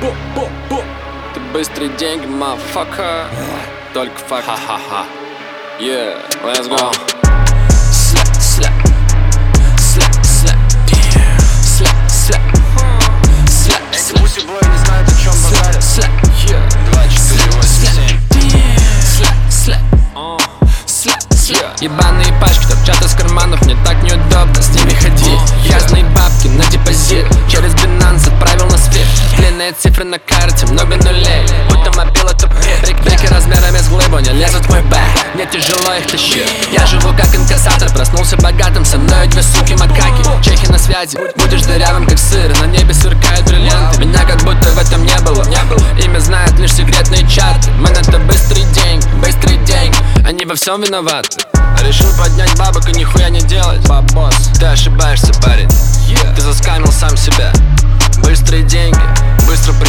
Ты быстрые деньги, мафака. Только факт. Ха-ха-ха. Yeah, let's go. Slap, slap. Slap, slap. Slap, slap. Slap, Эти пуси-бои не знают, о чем базарят. slap. Yeah. 24/87. Slap, slap. Slap, slap. Ебаные пачки торчат из карманов, мне так неудобно с ними ходить. Грязные бабки на депозит, через Binance отправил на свет. Длинные цифры на карте, много нулей, будто мобила тупит. Брики размерами с глыбу не лезут в мой бэк, мне тяжело их тащить. Я живу как инкассатор, проснулся богатым, со мной две суки макаки. Чехи на связи, будешь дырявым как сыр, на небе сверкают бриллианты. Меня как будто в этом не было, имя знают лишь секретные чаты. Мы это быстрые деньги, они во всем виноваты. Решил поднять бабок и нихуя не делать. Бабос, ты ошибаешься, парень. Ты заскамил сам себя. Быстрые деньги, быстро